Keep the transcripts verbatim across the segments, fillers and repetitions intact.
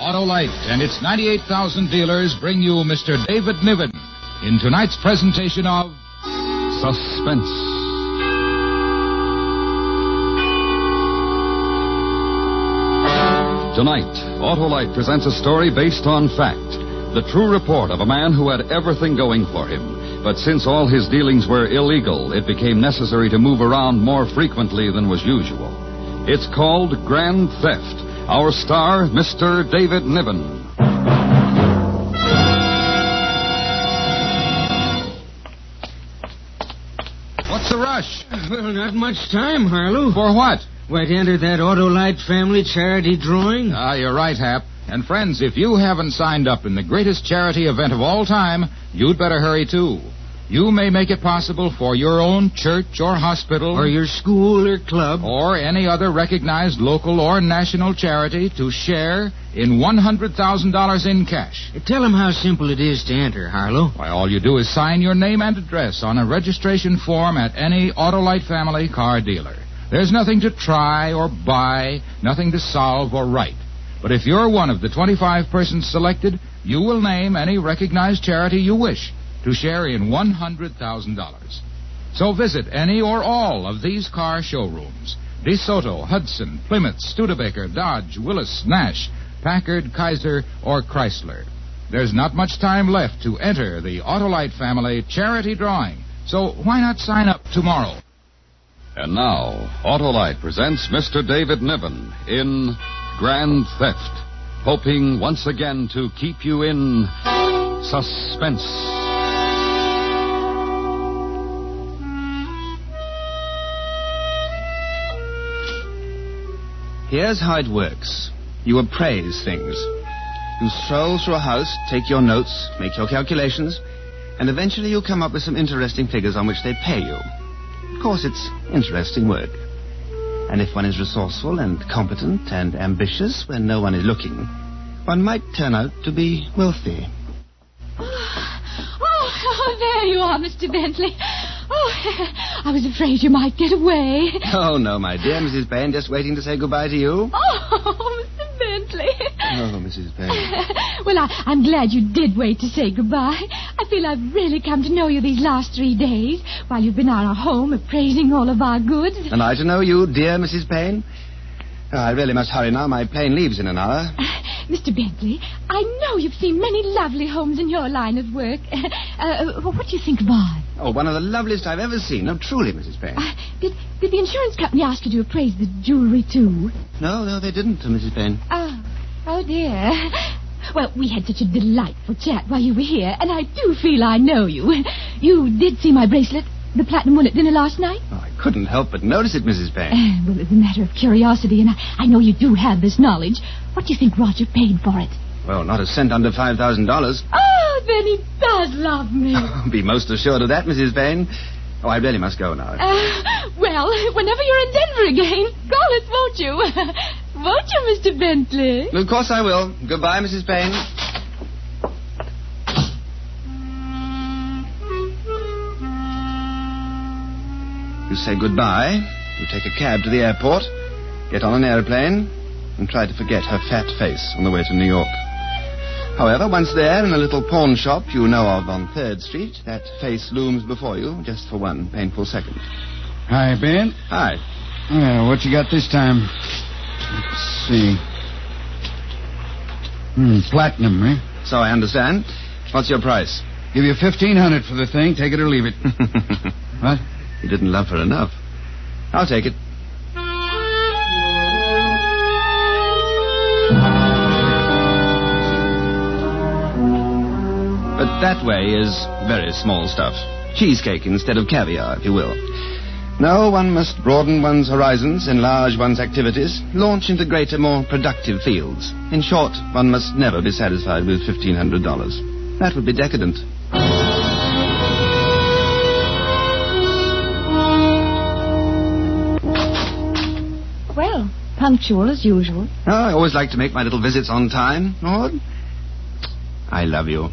Autolite and its ninety-eight thousand dealers bring you Mister David Niven in tonight's presentation of Suspense. Tonight, Autolite presents a story based on fact. The true report of a man who had everything going for him. But since all his dealings were illegal, it became necessary to move around more frequently than was usual. It's called Grand Theft. Our star, Mister David Niven. What's the rush? Well, not much time, Harlow. For what? Why, to enter that Autolite family charity drawing. Ah, you're right, Hap. And friends, if you haven't signed up in the greatest charity event of all time, you'd better hurry too. You may make it possible for your own church or hospital, Or your school or club. or any other recognized local or national charity to share in one hundred thousand dollars in cash. Tell them how simple it is to enter, Harlow. Why, all you do is sign your name and address on a registration form at any Autolite family car dealer. There's nothing to try or buy, nothing to solve or write. But if you're one of the twenty-five persons selected, you will name any recognized charity you wish to share in one hundred thousand dollars. So visit any or all of these car showrooms: DeSoto, Hudson, Plymouth, Studebaker, Dodge, Willis, Nash, Packard, Kaiser, or Chrysler. There's not much time left to enter the Autolite family charity drawing, so why not sign up tomorrow? And now, Autolite presents Mister David Niven in Grand Theft, hoping once again to keep you in suspense. Here's how it works. You appraise things. You stroll through a house, take your notes, make your calculations, and eventually you'll come up with some interesting figures on which they pay you. Of course, it's interesting work. And if one is resourceful and competent and ambitious when no one is looking, one might turn out to be wealthy. Oh, oh, there you are, Mister Bentley. Oh, I was afraid you might get away. Oh, no, my dear Missus Payne, just waiting to say goodbye to you. Oh, Mister Bentley. Oh, Missus Payne. Well, I, I'm glad you did wait to say goodbye. I feel I've really come to know you these last three days while you've been on our home appraising all of our goods. And I to know you, dear Missus Payne. Oh, I really must hurry now. My plane leaves in an hour. Mister Bentley, I know you've seen many lovely homes in your line of work. Uh, what do you think of ours? Oh, one of the loveliest I've ever seen. No, truly, Missus Payne. Uh, did, did the insurance company ask you to appraise the jewelry, too? No, no, they didn't, Missus Payne. Oh, oh, dear. Well, we had such a delightful chat while you were here, and I do feel I know you. You did see my bracelet, the platinum one, at dinner last night? Oh, I couldn't help but notice it, Missus Payne. Uh, well, as a matter of curiosity, and I, I know you do have this knowledge, what do you think Roger paid for it? Well, not a cent under five thousand dollars. Oh, then he does love me. Be most assured of that, Missus Payne. Oh, I really must go now. Uh, well, whenever you're in Denver again, call us, won't you? Won't you, Mister Bentley? Of course I will. Goodbye, Missus Payne. You say goodbye, you take a cab to the airport, get on an airplane, and try to forget her fat face on the way to New York. However, once there in a little pawn shop you know of on third Street, that face looms before you just for one painful second. Hi, Ben. Hi. Well, what you got this time? Let's see. Hmm, platinum, eh? So I understand. What's your price? Give you fifteen hundred for the thing. Take it or leave it. What? You didn't love her enough. I'll take it. But that way is very small stuff. Cheesecake instead of caviar, if you will. No, one must broaden one's horizons, enlarge one's activities, launch into greater, more productive fields. In short, one must never be satisfied with fifteen hundred dollars. That would be decadent. Well, punctual as usual. Oh, I always like to make my little visits on time, Maud. I love you.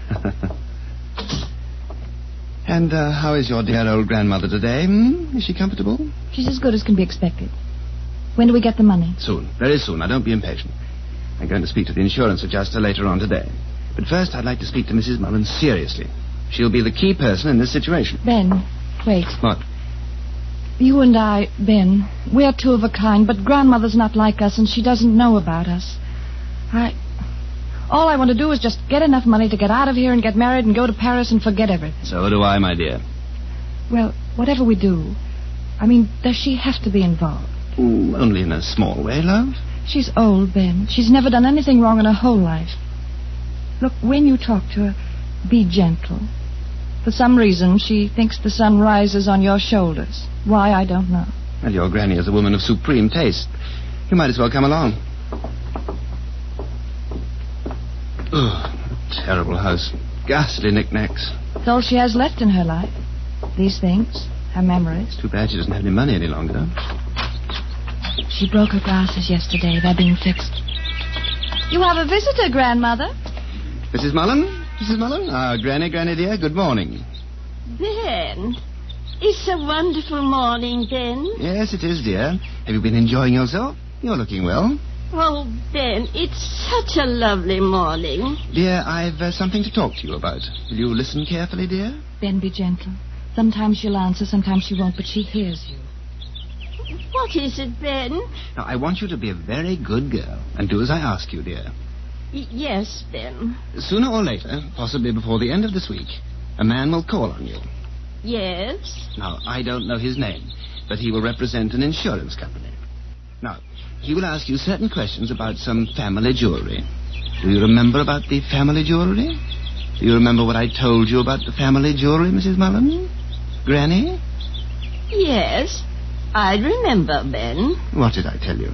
And uh, how is your dear old grandmother today? Hmm? Is she comfortable? She's as good as can be expected. When do we get the money? Soon. Very soon. Now, don't be impatient. I'm going to speak to the insurance adjuster later on today. But first, I'd like to speak to Missus Mullen seriously. She'll be the key person in this situation. Ben, wait. What? You and I, Ben, we're two of a kind, but Grandmother's not like us, and she doesn't know about us. I... All I want to do is just get enough money to get out of here and get married and go to Paris and forget everything. So do I, my dear. Well, whatever we do, I mean, does she have to be involved? Mm, only in a small way, love. She's old, Ben. She's never done anything wrong in her whole life. Look, when you talk to her, be gentle. For some reason, she thinks the sun rises on your shoulders. Why, I don't know. Well, your granny is a woman of supreme taste. You might as well come along. Ugh, terrible house. Ghastly knickknacks. It's all she has left in her life. These things, her memories. Too bad she doesn't have any money any longer. She broke her glasses yesterday. They're being fixed. You have a visitor, Grandmother. Missus Mullen? Missus Mullen? Ah, Granny, Granny dear, good morning. Ben, it's a wonderful morning, Ben. Yes, it is, dear. Have you been enjoying yourself? You're looking well. Oh, Ben, it's such a lovely morning. Dear, I've uh, something to talk to you about. Will you listen carefully, dear? Ben, be gentle. Sometimes she'll answer, sometimes she won't, but she hears you. What is it, Ben? Now, I want you to be a very good girl and do as I ask you, dear. Y- yes, Ben. Sooner or later, possibly before the end of this week, a man will call on you. Yes? Now, I don't know his name, but he will represent an insurance company. Now, he will ask you certain questions about some family jewelry. Do you remember about the family jewelry? Do you remember what I told you about the family jewelry, Missus Mullen? Granny? Yes, I remember, Ben. What did I tell you?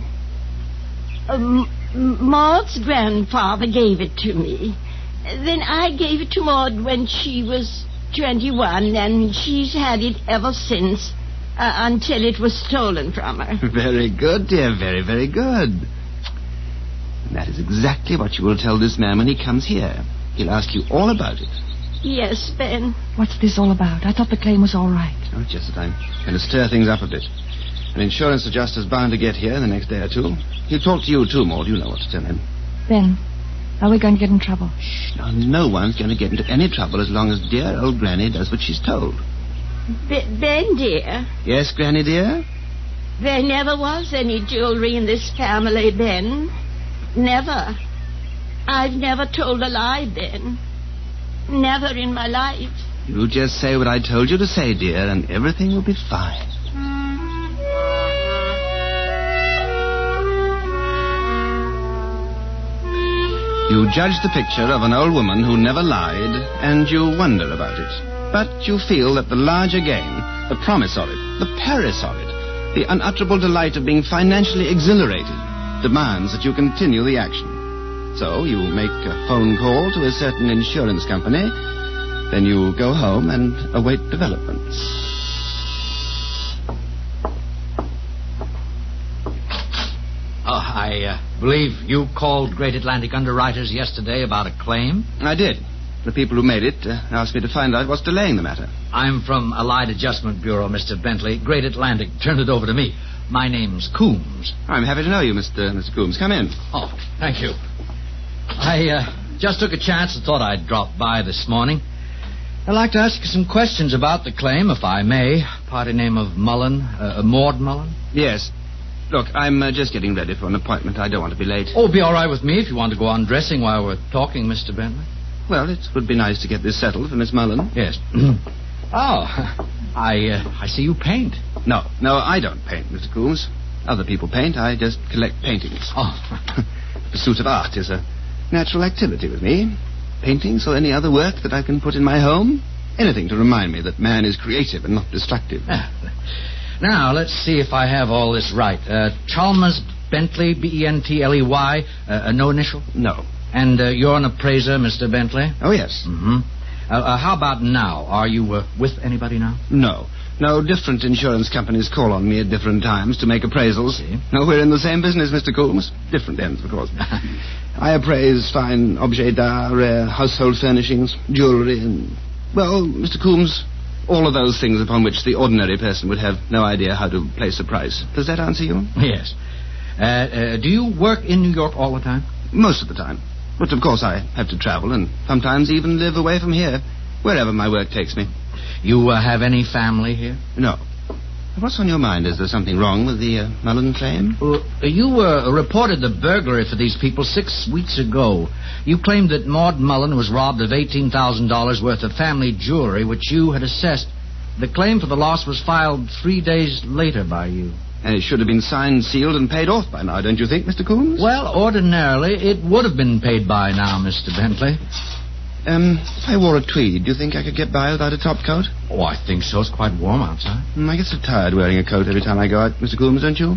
Um, Maud's grandfather gave it to me. Then I gave it to Maud when she was twenty-one, and she's had it ever since, uh, until it was stolen from her. Very good, dear, very, very good. And that is exactly what you will tell this man when he comes here. He'll ask you all about it. Yes, Ben. What's this all about? I thought the claim was all right. Oh, it's just that I'm going to stir things up a bit. An insurance adjuster's bound to get here in the next day or two. He'll talk to you, too, Maud. You know what to tell him. Ben, are we going to get in trouble? Shh. Now, no one's going to get into any trouble as long as dear old Granny does what she's told. Be- Ben, dear. Yes, Granny, dear? There never was any jewelry in this family, Ben. Never. I've never told a lie, Ben. Never in my life. You just say what I told you to say, dear, and everything will be fine. You judge the picture of an old woman who never lied, and you wonder about it. But you feel that the larger game, the promise of it, the Paris of it, the unutterable delight of being financially exhilarated, demands that you continue the action. So you make a phone call to a certain insurance company, then you go home and await developments. Oh, I uh, believe you called Great Atlantic Underwriters yesterday about a claim? I did. The people who made it uh, asked me to find out what's delaying the matter. I'm from Allied Adjustment Bureau, Mister Bentley. Great Atlantic turned it over to me. My name's Coombs. I'm happy to know you, Mister Mister Coombs. Come in. Oh, thank you. I uh, just took a chance and thought I'd drop by this morning. I'd like to ask you some questions about the claim, if I may. Party name of Mullen, uh, Maud Mullen? Yes. Look, I'm uh, just getting ready for an appointment. I don't want to be late. Oh, it'd be all right with me if you want to go on dressing while we're talking, Mister Bentley. Well, it would be nice to get this settled for Miss Mullen. Yes. Oh, I uh, I see you paint. No, no, I don't paint, Mister Coombs. Other people paint. I just collect paintings. Oh. The pursuit of art is a natural activity with me. Paintings or any other work that I can put in my home. Anything to remind me that man is creative and not destructive. Now, let's see if I have all this right. Uh, Chalmers Bentley, B E N T L E Y, uh, no initial? No. And uh, you're an appraiser, Mister Bentley? Oh, yes. Mm-hmm. Uh, uh, how about now? Are you uh, with anybody now? No. No, different insurance companies call on me at different times to make appraisals. See? No, we're in the same business, Mister Coombs. Different ends, of course. I appraise fine objets d'art, rare household furnishings, jewelry, and, well, Mister Coombs, all of those things upon which the ordinary person would have no idea how to place a price. Does that answer you? Yes. Uh, uh, do you work in New York all the time? Most of the time. But, of course, I have to travel and sometimes even live away from here, wherever my work takes me. You uh, have any family here? No. What's on your mind? Is there something wrong with the uh, Mullen claim? Uh, you uh, reported the burglary for these people six weeks ago. You claimed that Maud Mullen was robbed of eighteen thousand dollars worth of family jewelry, which you had assessed. The claim for the loss was filed three days later by you. And it should have been signed, sealed, and paid off by now, don't you think, Mister Coombs? Well, ordinarily, it would have been paid by now, Mister Bentley. Um, if I wore a tweed, do you think I could get by without a top coat? Oh, I think so. It's quite warm outside. Mm, I get so tired wearing a coat every time I go out, Mister Coombs, don't you?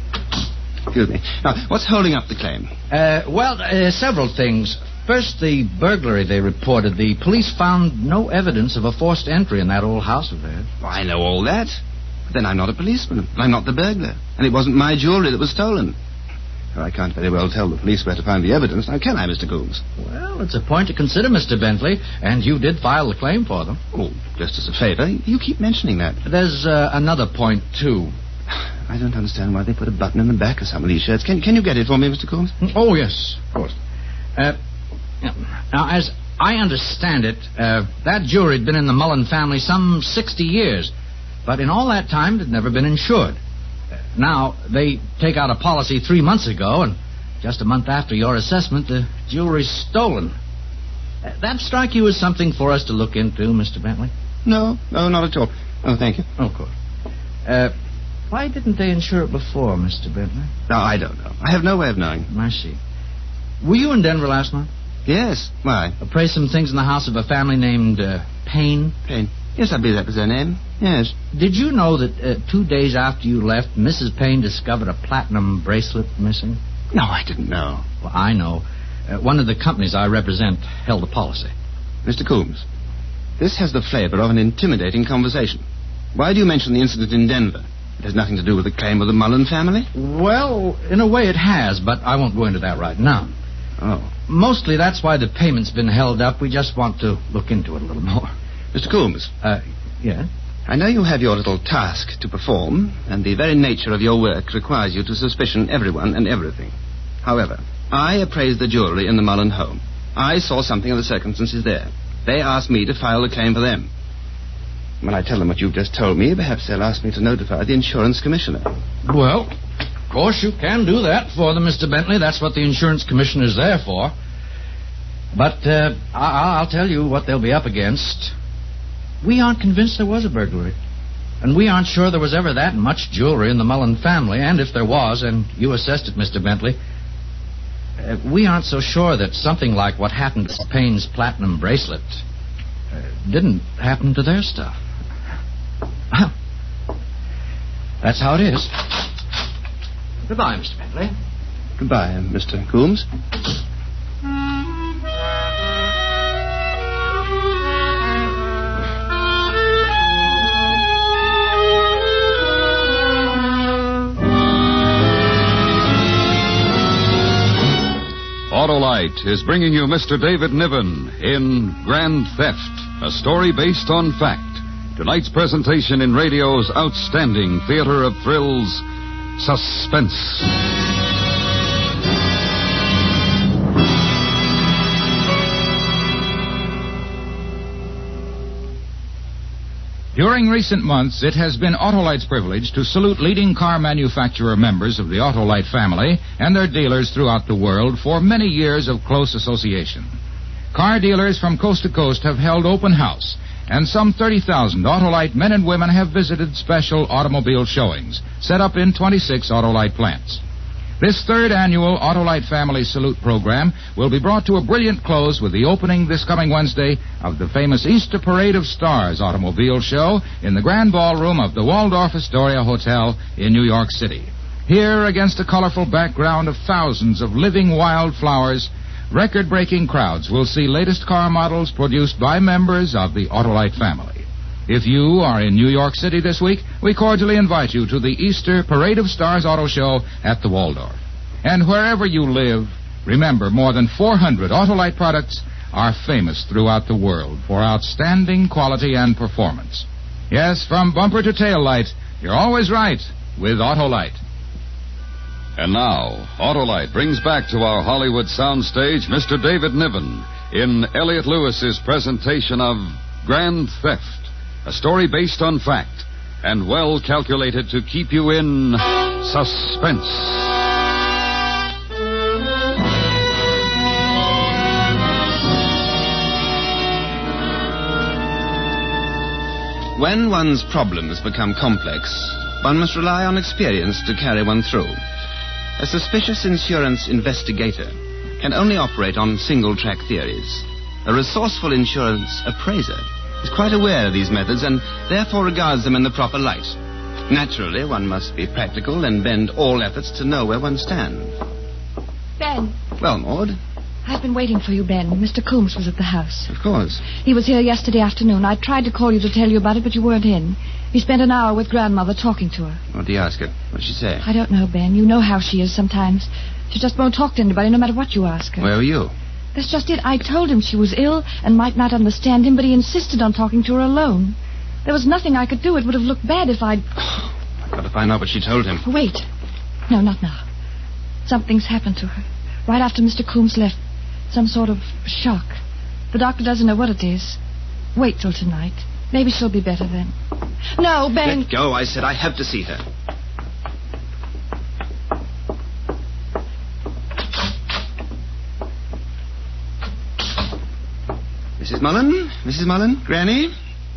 Excuse me. Now, what's holding up the claim? Uh, well, uh, several things. First, the burglary they reported. The police found no evidence of a forced entry in that old house of theirs. Well, I know all that. But then I'm not a policeman. I'm not the burglar. And it wasn't my jewelry that was stolen. Well, I can't very well tell the police where to find the evidence. Now, can I, Mister Coombs? Well, it's a point to consider, Mister Bentley. And you did file the claim for them. Oh, just as a favor. You keep mentioning that. There's uh, another point, too. I don't understand why they put a button in the back of some of these shirts. Can, can you get it for me, Mister Coombs? Oh, yes, of course. Uh, now, as I understand it, uh, that jewelry had been in the Mullen family some sixty years. But in all that time, it had never been insured. Now, they take out a policy three months ago, and just a month after your assessment, the jewelry's stolen. That strike you as something for us to look into, Mister Bentley? No, no, not at all. Oh, thank you. Oh, of course. Uh, why didn't they insure it before, Mister Bentley? No, I don't know. I have no way of knowing. I see. Were you in Denver last month? Yes. Why? Appraised some things in the house of a family named uh, Payne? Payne. Yes, I believe that was their name. Yes. Did you know that uh, two days after you left, Missus Payne discovered a platinum bracelet missing? No, I didn't know. Well, I know. Uh, one of the companies I represent held a policy. Mister Coombs, this has the flavor of an intimidating conversation. Why do you mention the incident in Denver? It has nothing to do with the claim of the Mullen family? Well, in a way it has, but I won't go into that right now. Oh. Mostly that's why the payment's been held up. We just want to look into it a little more. Mister Coombs. Uh, yeah? I know you have your little task to perform, and the very nature of your work requires you to suspicion everyone and everything. However, I appraised the jewelry in the Mullen home. I saw something of the circumstances there. They asked me to file the claim for them. When I tell them what you've just told me, perhaps they'll ask me to notify the insurance commissioner. Well, of course you can do that for them, Mister Bentley. That's what the insurance commissioner's there for. But uh, I- I'll tell you what they'll be up against. We aren't convinced there was a burglary. And we aren't sure there was ever that much jewelry in the Mullen family. And if there was, and you assessed it, Mister Bentley, uh, we aren't so sure that something like what happened to Payne's platinum bracelet uh, didn't happen to their stuff. That's how it is. Goodbye, Mister Bentley. Goodbye, Mister Coombs. Autolite is bringing you Mister David Niven in Grand Theft, a story based on fact. Tonight's presentation in radio's outstanding theater of thrills, Suspense. During recent months, it has been Autolite's privilege to salute leading car manufacturer members of the Autolite family and their dealers throughout the world for many years of close association. Car dealers from coast to coast have held open house, and some thirty thousand Autolite men and women have visited special automobile showings set up in twenty-six Autolite plants. This third annual Autolite Family Salute program will be brought to a brilliant close with the opening this coming Wednesday of the famous Easter Parade of Stars automobile show in the Grand Ballroom of the Waldorf Astoria Hotel in New York City. Here, against a colorful background of thousands of living wildflowers, record-breaking crowds will see latest car models produced by members of the Autolite family. If you are in New York City this week, we cordially invite you to the Easter Parade of Stars Auto Show at the Waldorf. And wherever you live, remember more than four hundred Autolite products are famous throughout the world for outstanding quality and performance. Yes, from bumper to tail light, you're always right with Autolite. And now, Autolite brings back to our Hollywood soundstage Mister David Niven in Elliot Lewis's presentation of Grand Theft, a story based on fact and well calculated to keep you in suspense. When one's problems become complex, one must rely on experience to carry one through. A suspicious insurance investigator can only operate on single-track theories. A resourceful insurance appraiser is quite aware of these methods and therefore regards them in the proper light. Naturally, one must be practical and bend all efforts to know where one stands. Ben. Well, Maud? I've been waiting for you, Ben. Mister Coombs was at the house. Of course. He was here yesterday afternoon. I tried to call you to tell you about it, but you weren't in. He spent an hour with Grandmother talking to her. What did you ask her? What did she say? I don't know, Ben. You know how she is sometimes. She just won't talk to anybody, no matter what you ask her. Where were you? That's just it. I told him she was ill and might not understand him, but he insisted on talking to her alone. There was nothing I could do. It would have looked bad if I'd... I've got to find out what she told him. Wait. No, not now. Something's happened to her. Right after Mister Coombs left. Some sort of shock. The doctor doesn't know what it is. Wait till tonight. Maybe she'll be better then. No, Ben. Let go. I said I have to see her. Missus Mullen? Missus Mullen? Granny?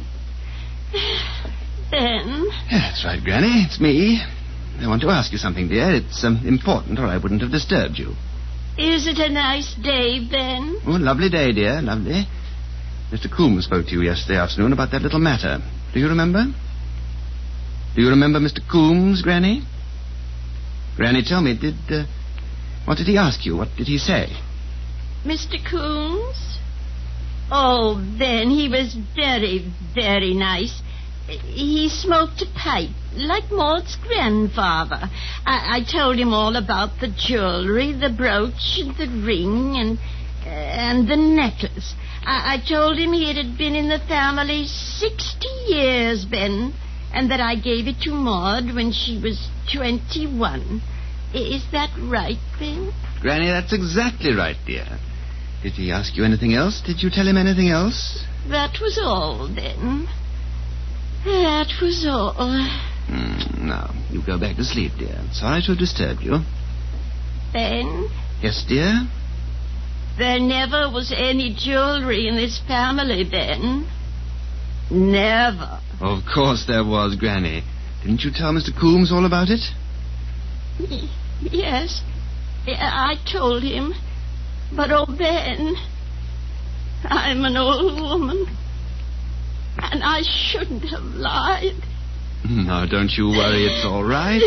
Ben? Yeah, that's right, Granny. It's me. I want to ask you something, dear. It's um, important, or I wouldn't have disturbed you. Is it a nice day, Ben? Oh, lovely day, dear. Lovely. Mister Coombs spoke to you yesterday afternoon about that little matter. Do you remember? Do you remember Mister Coombs, Granny? Granny, tell me, did... Uh, what did he ask you? What did he say? Mister Coombs? Oh, Ben, he was very, very nice. He smoked a pipe, like Maud's grandfather. I, I told him all about the jewelry, the brooch, and the ring, and uh, and the necklace. I, I told him it had been in the family sixty years, Ben, and that I gave it to Maud when she was twenty-one. Is that right, Ben? Granny, that's exactly right, dear. Did he ask you anything else? Did you tell him anything else? That was all, Ben. That was all. Mm, now, you go back to sleep, dear. Sorry to have disturbed you. Ben? Yes, dear? There never was any jewelry in this family, Ben. Never. Of course there was, Granny. Didn't you tell Mister Coombs all about it? Y- yes. I told him. But, oh, Ben, I'm an old woman. And I shouldn't have lied. No, don't you worry. It's all right.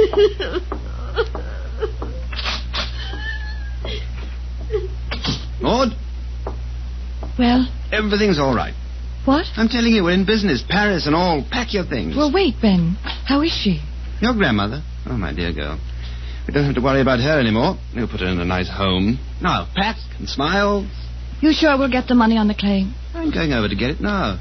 Maud? Well? Everything's all right. What? I'm telling you, we're in business. Paris and all. Pack your things. Well, wait, Ben. How is she? Your grandmother? Oh, my dear girl. We don't have to worry about her anymore. We'll put her in a nice home. Now, pack and smile. You sure we'll get the money on the claim? I'm going over to get it now.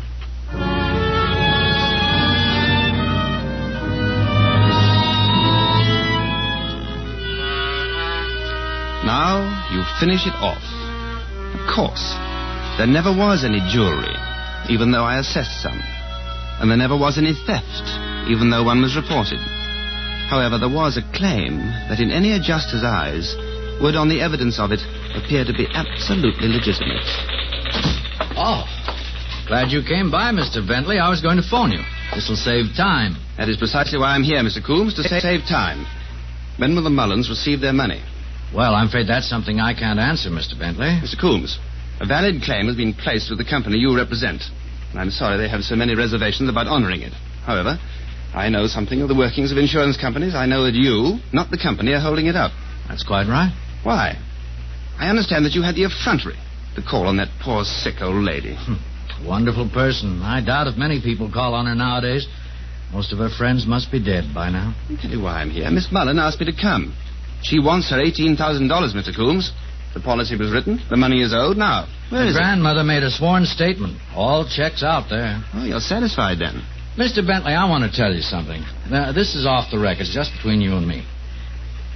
Now you finish it off. Of course, there never was any jewelry, even though I assessed some. And there never was any theft, even though one was reported. However, there was a claim that in any adjuster's eyes would, on the evidence of it, appear to be absolutely legitimate. Oh, glad you came by, Mister Bentley. I was going to phone you. This'll save time. That is precisely why I'm here, Mister Coombs, to sa- save time. When will the Mullins receive their money? Well, I'm afraid that's something I can't answer, Mister Bentley. Mister Coombs, a valid claim has been placed with the company you represent. And I'm sorry they have so many reservations about honoring it. However, I know something of the workings of insurance companies. I know that you, not the company, are holding it up. That's quite right. Why? I understand that you had the effrontery to call on that poor, sick old lady. Hmm. Wonderful person. I doubt if many people call on her nowadays. Most of her friends must be dead by now. I'll tell you why I'm here. Miss Mullen asked me to come. She wants her eighteen thousand dollars, Mister Coombs. The policy was written. The money is owed. Now, where the is grandmother made a sworn statement. All checks out there. it? Oh, you're satisfied then. Mister Bentley, I want to tell you something. Now, this is off the record, just between you and me.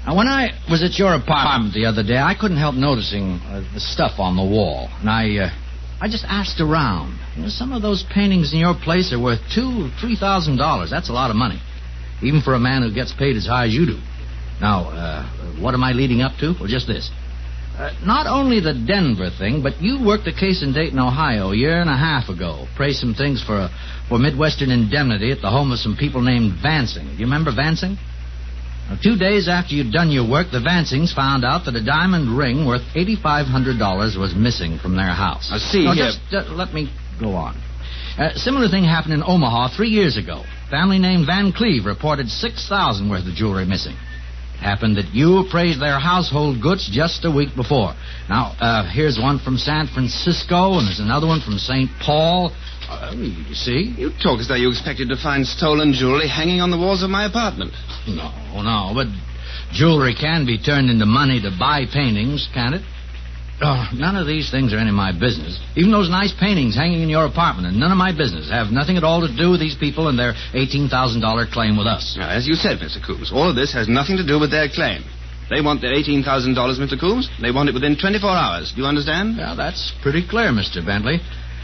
Now, when I was at your apartment the other day, I couldn't help noticing uh, the stuff on the wall. And I uh, I just asked around. You know, some of those paintings in your place are worth two, three thousand dollars. That's a lot of money, even for a man who gets paid as high as you do. Now, uh, what am I leading up to? Well, just this. Uh, not only the Denver thing, but you worked a case in Dayton, Ohio, a year and a half ago. Praised some things for, for Midwestern indemnity at the home of some people named Vansing. Do you remember Vansing? Now, two days after you'd done your work, the Vansings found out that a diamond ring worth eight thousand five hundred dollars was missing from their house. I see now, here... Just uh, let me go on. A uh, similar thing happened in Omaha three years ago. Family named Van Cleve reported six thousand dollars worth of jewelry missing. Happened that you appraised their household goods just a week before. Now, uh, here's one from San Francisco, and there's another one from Saint Paul. Uh, you see? You talk as though you expected to find stolen jewelry hanging on the walls of my apartment. No, no, but jewelry can be turned into money to buy paintings, can't it? Oh, none of these things are any of my business. Even those nice paintings hanging in your apartment are none of my business. Have nothing at all to do with these people and their eighteen thousand dollars claim with us. Now, as you said, Mister Coombs, all of this has nothing to do with their claim. They want their eighteen thousand dollars, Mister Coombs. They want it within twenty-four hours. Do you understand? Well, that's pretty clear, Mister Bentley.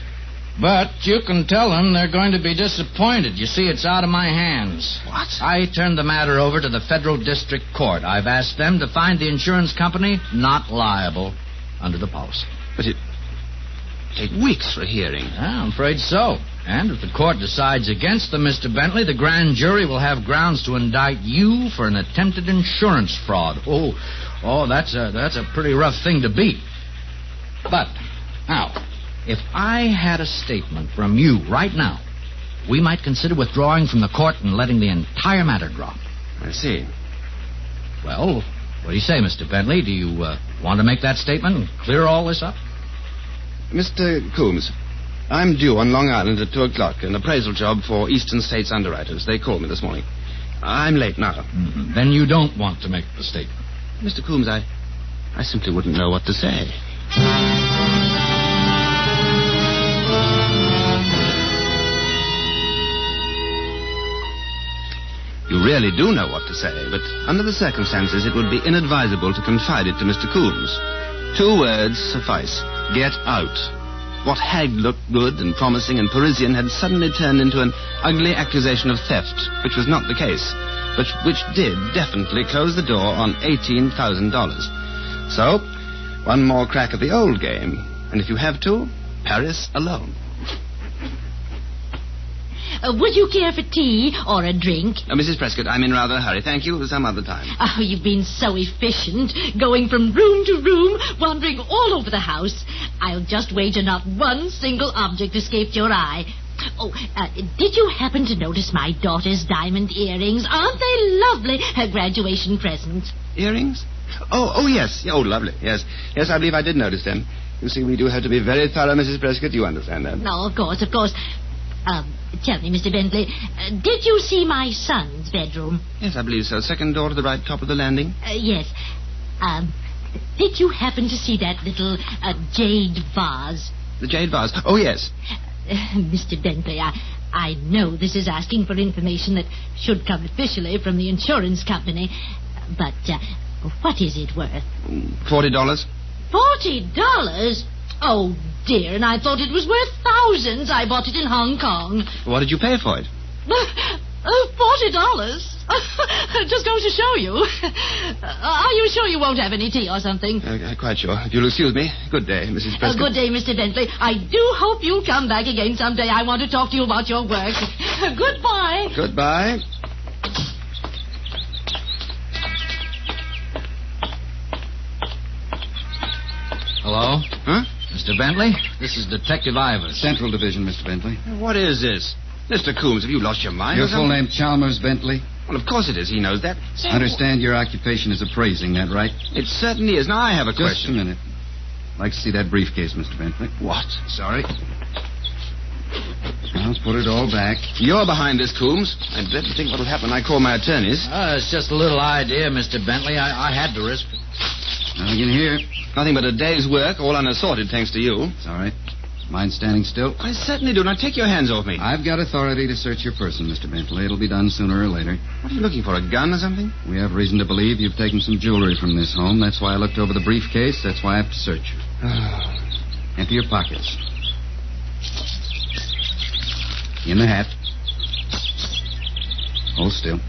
But you can tell them they're going to be disappointed. You see, it's out of my hands. What? I turned the matter over to the Federal District Court. I've asked them to find the insurance company not liable under the policy. But it take weeks for a hearing. Yeah, I'm afraid so. And if the court decides against them, Mister Bentley, the grand jury will have grounds to indict you for an attempted insurance fraud. Oh, oh, that's a that's a pretty rough thing to beat. But now, if I had a statement from you right now, we might consider withdrawing from the court and letting the entire matter drop. I see. Well, what do you say, Mister Bentley? Do you uh, want to make that statement and clear all this up? Mister Coombs, I'm due on Long Island at two o'clock, an appraisal job for Eastern States Underwriters. They called me this morning. I'm late now. Mm-hmm. Then you don't want to make the statement. Mister Coombs, I, I simply wouldn't know what to say. You really do know what to say, but under the circumstances, it would be inadvisable to confide it to Mister Coombs. Two words suffice. Get out. What had looked good and promising and Parisian had suddenly turned into an ugly accusation of theft, which was not the case, but which did definitely close the door on eighteen thousand dollars. So, one more crack at the old game, and if you have to, Paris alone. Uh, would you care for tea or a drink? Uh, Missus Prescott, I'm in rather a hurry. Thank you. Some other time. Oh, you've been so efficient, going from room to room, wandering all over the house. I'll just wager not one single object escaped your eye. Oh, uh, did you happen to notice my daughter's diamond earrings? Aren't they lovely? Her graduation present. Earrings? Oh, oh, yes. Oh, lovely. Yes. Yes, I believe I did notice them. You see, we do have to be very thorough, Missus Prescott. You understand that? No, of course, of course. Um, tell me, Mister Bentley, uh, did you see my son's bedroom? Yes, I believe so. Second door to the right, top of the landing. Uh, yes. Um, did you happen to see that little uh, jade vase? The jade vase? Oh, yes. Uh, Mister Bentley, I, I know this is asking for information that should come officially from the insurance company, but uh, what is it worth? Forty dollars. Forty dollars? Oh, dear, and I thought it was worth thousands. I bought it in Hong Kong. What did you pay for it? Uh, Forty dollars? Just goes to show you. Uh, are you sure you won't have any tea or something? Uh, quite sure. If you'll excuse me. Good day, Missus Prescott. Uh, good day, Mister Bentley. I do hope you'll come back again someday. I want to talk to you about your work. Goodbye. Goodbye. Hello? Huh? Mister Bentley, this is Detective Ivers. Central Division, Mister Bentley. What is this? Mister Coombs, have you lost your mind? Your full name, Chalmers Bentley? Well, of course it is. He knows that. I understand your occupation is appraising, that right? It certainly is. Now, I have a Just question. Just a minute. I'd like to see that briefcase, Mister Bentley. What? Sorry. Now, let's put it all back. You're behind this, Coombs. I dread to think what will happen when I call my attorneys. Uh, it's just a little idea, Mister Bentley. I, I had to risk it. Nothing in here. Nothing but a day's work, all unassorted, thanks to you. It's all right. Mind standing still? I certainly do. Now take your hands off me. I've got authority to search your person, Mister Bentley. It'll be done sooner or later. What are you looking for, a gun or something? We have reason to believe you've taken some jewelry from this home. That's why I looked over the briefcase. That's why I have to search you. Empty your pockets. In the hat. Hold still.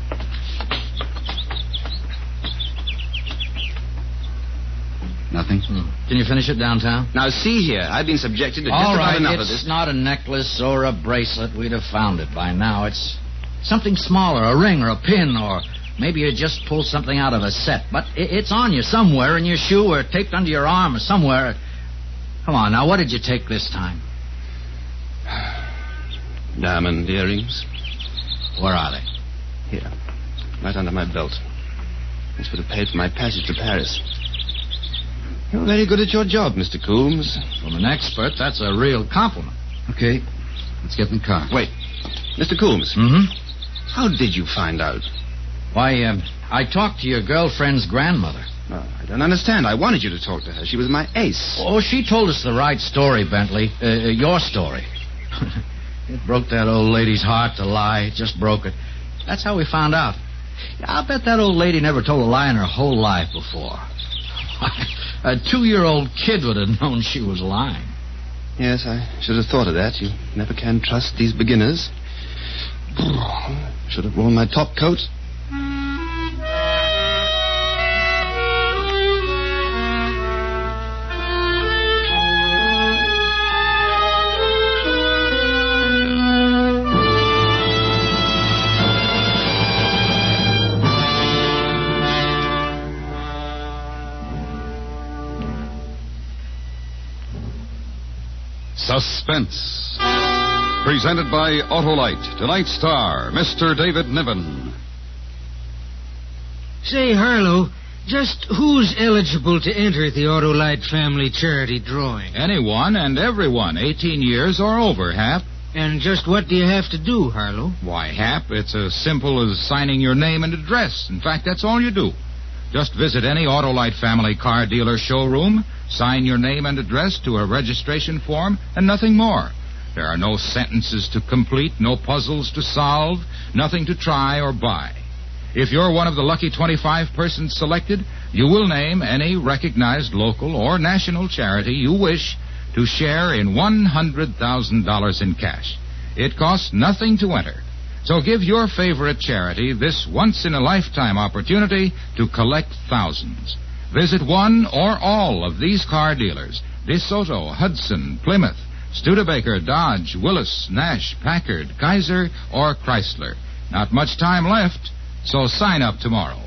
Nothing? Hmm. Can you finish it downtown? Now, see here. I've been subjected to just All about right, enough of it's this. not a necklace or a bracelet. We'd have found it by now. It's something smaller, a ring or a pin, or maybe you just pulled something out of a set. But it, it's on you somewhere, in your shoe or taped under your arm or somewhere. Come on, now, what did you take this time? Diamond earrings. Where are they? Here. Right under my belt. This would have paid for my passage to Paris. You're very good at your job, Mister Coombs. From an expert, that's a real compliment. Okay. Let's get in the car. Wait. Mister Coombs. Mm-hmm. How did you find out? Why, um, I talked to your girlfriend's grandmother. Oh, I don't understand. I wanted you to talk to her. She was my ace. Oh, she told us the right story, Bentley. Uh, uh, your story. It broke that old lady's heart to lie. It just broke it. That's how we found out. I'll bet that old lady never told a lie in her whole life before. A two-year-old kid would have known she was lying. Yes, I should have thought of that. You never can trust these beginners. Should have worn my top coat. Suspense. Presented by Autolite. Tonight's star, Mister David Niven. Say, Harlow, just who's eligible to enter the Autolite family charity drawing? Anyone and everyone, eighteen years or over, Hap. And just what do you have to do, Harlow? Why, Hap, it's as simple as signing your name and address. In fact, that's all you do. Just visit any Autolite family car dealer showroom, sign your name and address to a registration form, and nothing more. There are no sentences to complete, no puzzles to solve, nothing to try or buy. If you're one of the lucky twenty-five persons selected, you will name any recognized local or national charity you wish to share in one hundred thousand dollars in cash. It costs nothing to enter. So give your favorite charity this once-in-a-lifetime opportunity to collect thousands. Visit one or all of these car dealers: DeSoto, Hudson, Plymouth, Studebaker, Dodge, Willis, Nash, Packard, Kaiser, or Chrysler. Not much time left, so sign up tomorrow.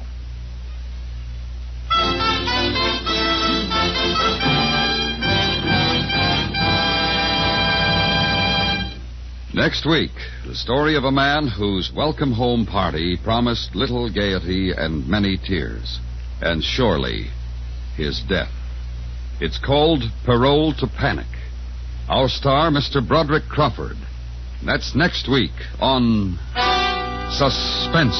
Next week, the story of a man whose welcome home party promised little gaiety and many tears, and surely his death. It's called Parole to Panic. Our star, Mister Broderick Crawford. That's next week on Suspense.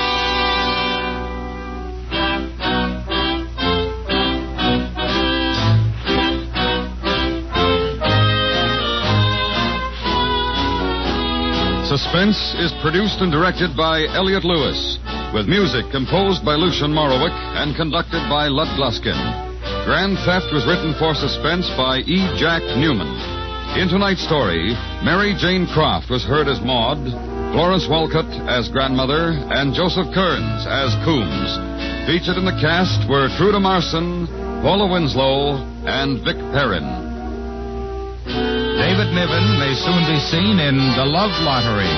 Suspense is produced and directed by Elliot Lewis, with music composed by Lucian Morowick and conducted by Lud Gluskin. Grand Theft was written for Suspense by E. Jack Newman. In tonight's story, Mary Jane Croft was heard as Maud, Florence Walcott as grandmother, and Joseph Kearns as Coombs. Featured in the cast were Truda Marson, Paula Winslow, and Vic Perrin. David Niven may soon be seen in The Love Lottery.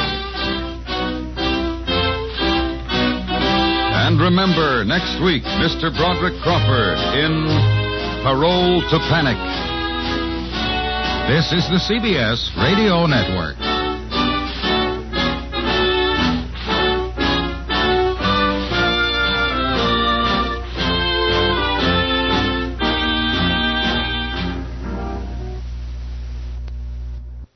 And remember, next week, Mister Broderick Crawford in Parole to Panic. This is the C B S Radio Network.